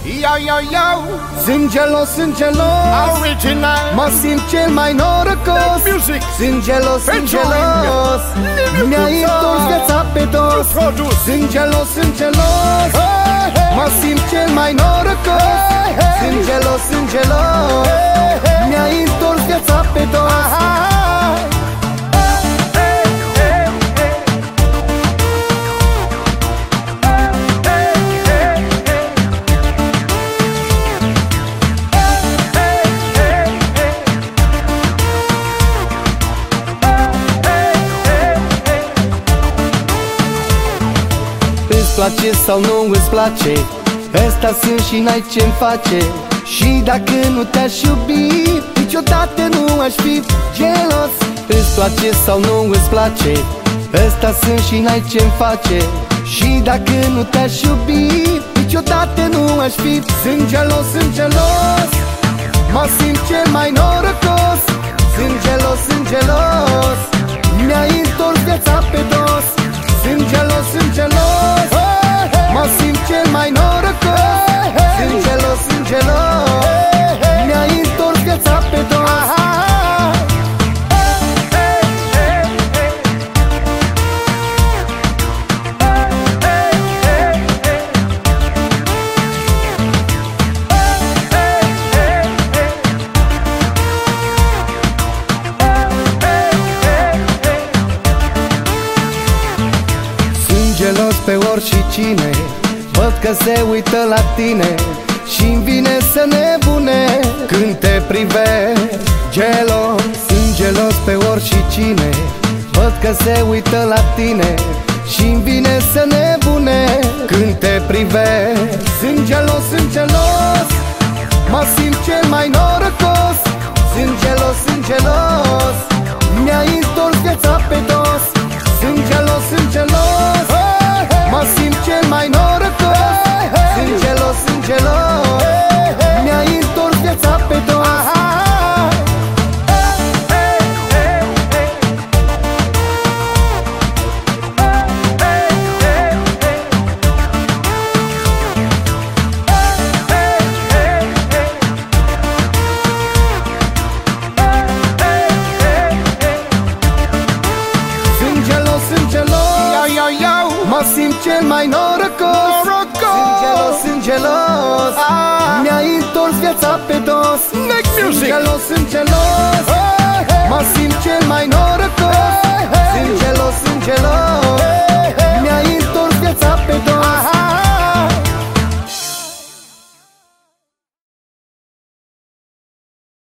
Sunt gelos, sunt gelos, Original. mă simt cel mai norocos. Music. Sunt gelos, sunt gelos, mi-a întors viața pe dos. Sunt gelos, sunt gelos, mă simt cel mai norocos. Sunt gelos, sunt gelos, mi-a întors viața pe dos. Îți place sau nu îți place, ăsta sunt și n-ai ce-mi face. Și dacă nu te-aș iubi, niciodată nu aș fi gelos. Îți place sau nu îți place, ăsta sunt și n-ai ce-mi face. Și dacă nu te-aș iubi, niciodată nu aș fi. Sunt gelos, sunt gelos, mă simt cel mai norocos. Sunt gelos, sunt gelos, mi-a întors viața pe dos. Sunt gelos, sunt gelos, mă simt cel mai norocos. Sunt gelos, sunt gelos, mi-a întors viața pe dos. Gelos pe oricine, văd că se uită la tine și-mi vine să nebune când te privești. Gelos, sunt gelos pe oricine, văd că se uită la tine și-mi vine să nebune când te privești. Sunt gelos, sunt gelos, mă simt cel mai norocos. Sunt gelos, sunt gelos, mi-a întors viața pe dos. Sunt gelos, sunt gelos, mă simt cel mai norocos. Sunt gelos, sunt gelos, mi-a întors viața pe dos. Mă simt cel mai norocos. Sunt gelos, sunt gelos, mi-a întors viața pe dos. Sunt gelos, sunt gelos, mă simt cel mai norocos. Sunt gelos, sunt gelos,